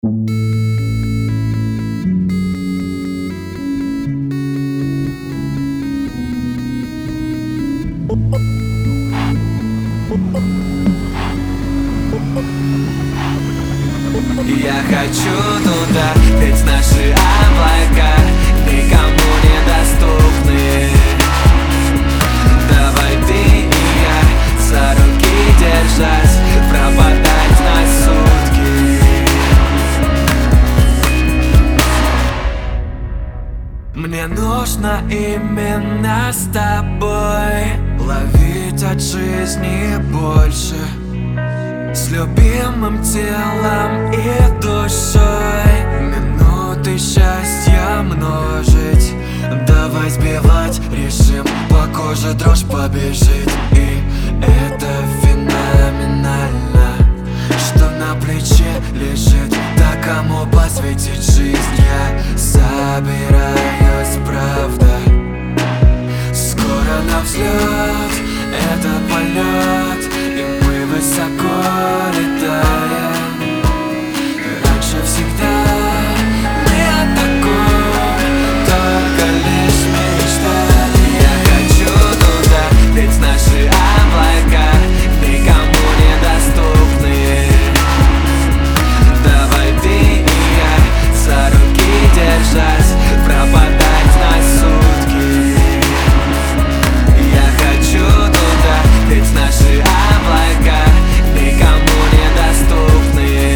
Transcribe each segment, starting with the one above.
Я хочу туда, ведь наши облака никому недоступны. Давай ты и я за руки держась, пропадать на сутки. Мне нужно именно с тобой ловить от жизни больше, с любимым телом и душой, минуты счастья множить. Давай сбивать режим, по коже дрожь побежит. И это феноменально, что на плече лежит, да кому посвятить жизнь. Я собираюсь, правда. Скоро на взлет, это полет, и мы высоко летаем. Раньше всегда мы о таком только лишь мечтали. Я хочу туда, ведь наши облака никому недоступны. Давай ты и я за руки держась, пропадать на сутки. Я хочу туда, ведь наши облака никому недоступны.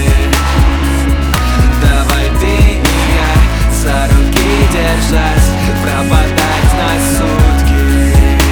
Давай ты и я за руки держась, пропадать на сутки.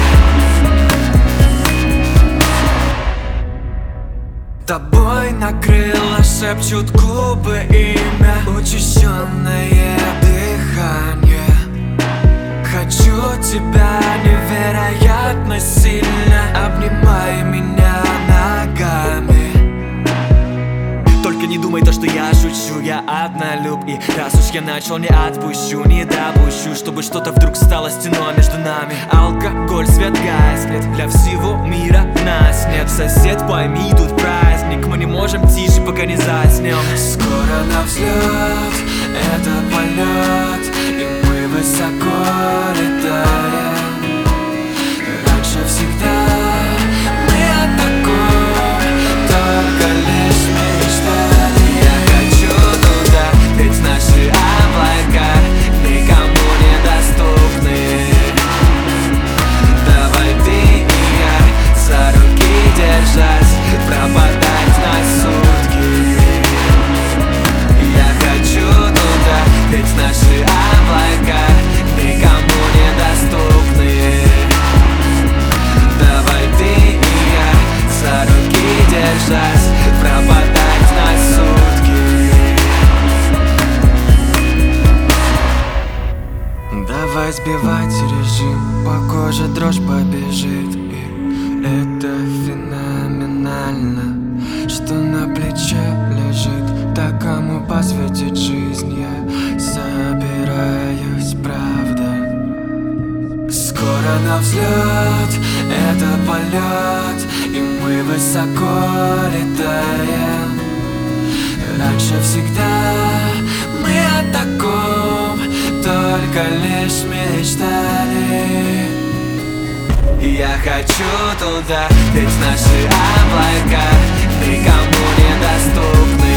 Тобой накрыло, шепчут губы имя, учащенное дыхание. Хочу тебя невероятно сильно, обнимай меня ногами. Только не думай то, что я шучу, я однолюб. И раз уж я начал, не отпущу, не допущу, чтобы что-то вдруг стало стеной между нами. Алкоголь, свет гаснет, для всего мира нас нет. Сосед, пойми, тут праздник, мы не можем тише, пока не заснем. Скоро на взлет, это полет, и мы высоко летаем. Раньше всегда мы о таком только лишь мечтали. Я хочу туда, ведь наши облака никому недоступны. Давай ты и я за руки держась, пропадать на сутки. Я хочу туда, ведь наши облака никому недоступны. Давай ты и я за руки держась, пропадать на сутки. Давай сбивать режим, по коже дрожь побежит. И это феноменально, что на плече лежит, да кому посвятить жизнь. Я собираюсь, правда. Скоро на взлет, это полет, и мы высоко летаем. Раньше всегда мы о таком только лишь мечтали. Я хочу туда, ведь наши облака никому недоступны.